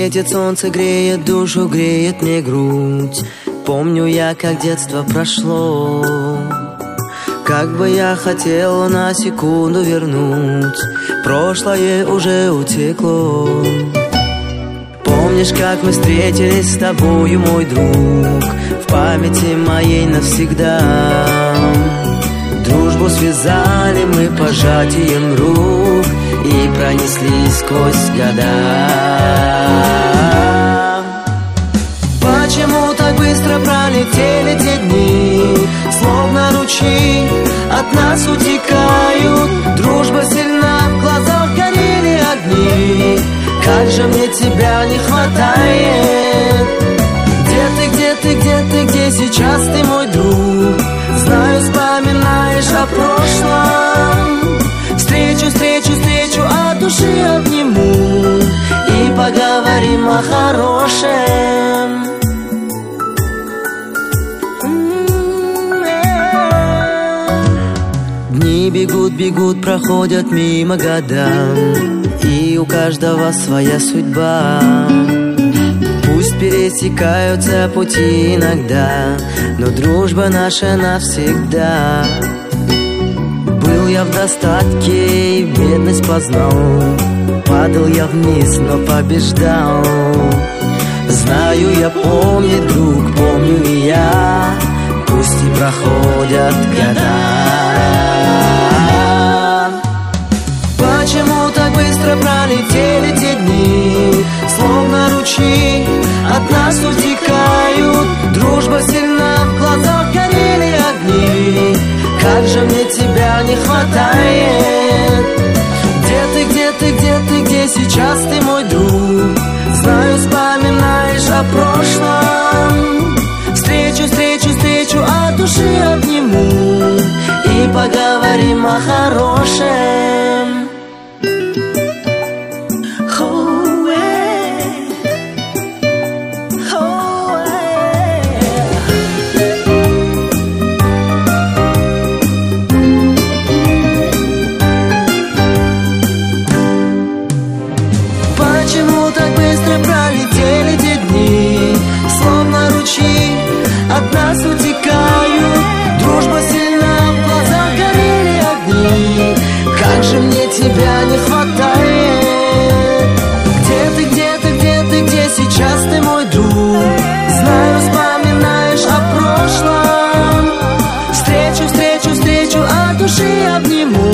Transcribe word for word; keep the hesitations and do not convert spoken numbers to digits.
светит солнце, греет душу, греет мне грудь. Помню я, как детство прошло, как бы я хотел на секунду вернуть. Прошлое уже утекло. Помнишь, как мы встретились с тобою, мой друг, в памяти моей навсегда. Дружбу связали мы пожатием рук и пронеслись сквозь года. Почему так быстро пролетели те дни, словно ручьи от нас утекают? Дружба сильна, в глазах горели огни. Как же мне тебя не хватает. Где ты, где ты, где ты, где сейчас ты, мой друг? Знаю, вспоминаешь о прошлом. Встречу, встречу, встречу, от души обниму и поговорим о хорошем. Дни бегут, бегут, проходят мимо года, и у каждого своя судьба. Пусть пересекаются пути иногда, но дружба наша навсегда. Был я в достатке и бедность познал, падал я вниз, но побеждал. Знаю я, помнит друг, помню и я, пусть и проходят года. Почему так быстро пролетели те дни, словно ручьи от нас утекают? Дружба сильна, в глазах горели огни. Как же мне тебя не хватает. Где ты, где ты, где ты, где сейчас ты, мой друг? Знаю, вспоминаешь о прошлом. Встречу, встречу, встречу, от души обниму и поговорим о хорошем. Почему так быстро пролетели те дни, словно ручьи от нас утекают? Дружба сильна, в глазах горели огни. Как же мне тебя не хватает. Где ты, где ты, где ты, где сейчас ты, мой друг? Знаю, вспоминаешь о прошлом. Встречу, встречу, встречу, от души обниму